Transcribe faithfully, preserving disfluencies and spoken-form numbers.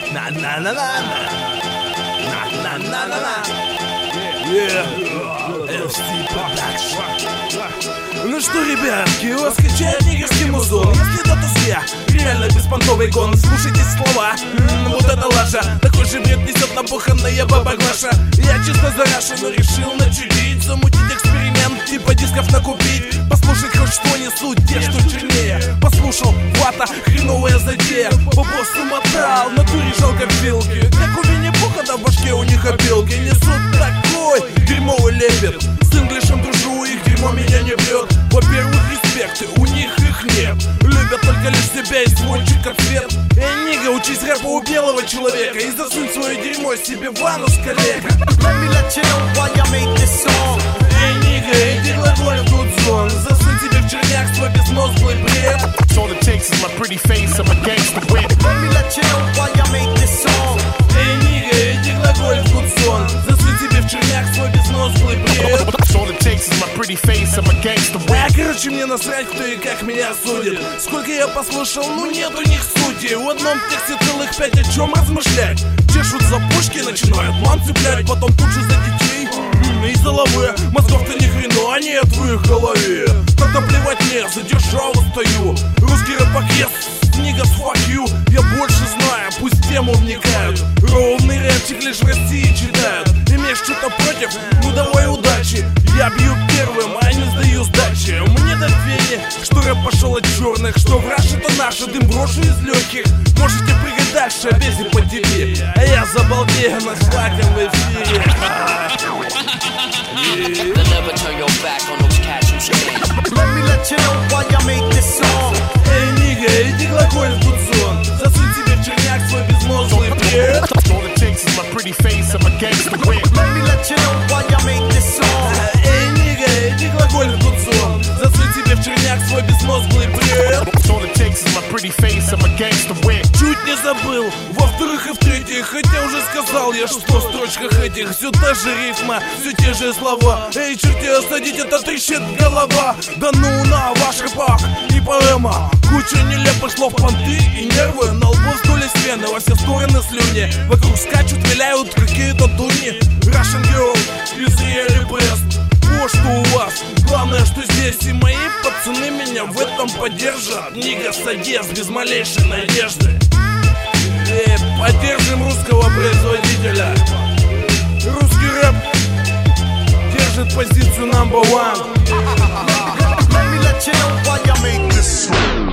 На-на-на-на. На-на-на-на-на. эф си Production. Ну что, ребятки, у вас качает нигерский музон. Если да, то зря. Реально беспонтовый гон. Слушайте слова, м-м, вот это лажа. Такой же бред несет набуханная баба Глаша. Я чисто зарашен, но решил начудить, замутить эксперимент, типа дисков накупить. Послушать хоть что несут те, что чернее. Послушал, вата, хреновая затея. Бабос умотал, на туре жалко вилки. Как у Винни-Пуха, да в башке у них опилки. Несут такой дерьмовый лепет. С инглишем дружу, их дерьмо меня не бьет. Во-первых, респекты, у них их нет. Любят только лишь себя и свой чик-ответ. Эй, нига, учись рэпу у белого человека и засунь свое дерьмо себе в анус, коллега. Эй, нига, иди глаголь в гудзон. Засунь себе в черняк свой безмозглый бред. All it takes is my pretty face, I'm a gangster with it. Эй, нига, иди глаголь в гудзон. Засунь себе в черняк свой безмозглый бред. All it takes is my pretty face, I'm a gangster with А, короче, мне насрать, кто и как меня судит. Сколько я послушал, ну нет у них сути. В одном тексте целых пять, о чем размышлять. Чешут за пушки, начинают ман цеплять. Потом тут же за детей м-м, и за лавы. Мозгов-то ни хрена нет в их голове. Тогда плевать мне, за державу стою. Русский рэп-пакет, книга с fuck you. Я больше знаю, пусть в тему вникают. Ровный рэпчик лишь в России читают. Имеешь что-то против? Ну давай удачи. Я бью первым, а не сдаю сдачи. Мне до фени, что рэп пошел от черных. Что в раш это наше, дым брошу из легких. Можете прыгать дальше, обези по тебе. А я забалдею на шлаком в эфире. Эй, нига, иди глаголь в гудзон. Засунь себе в черняк свой безмозглый бред. All it takes is my pretty face, I'm a gangster with it. Эй, нига, иди глаголь в гудзон. Засунь себе в черняк свой безмозглый бред. All it takes is my pretty face, I'm a gangster with it. Чуть не забыл, во-вторых и в-третьих. Хотя уже сказал я, что в строчках этих все та же рифма, все те же слова. Эй, черти, осадить, это трещит голова. Да ну на ваш рэпак и поэма. Куча нелепых слов, понты и нервы. На лбу вздулись вены, во все стороны слюни. Вокруг скачут, виляют какие-то дуни. Russian Girl из Really Best. Вот что у вас, главное, что здесь. И мои пацаны меня в этом поддержат. Нига Садес без малейшей надежды. И поддержим русского производителя. Русский рэп держит позицию number one. Let me let you know why I make this song.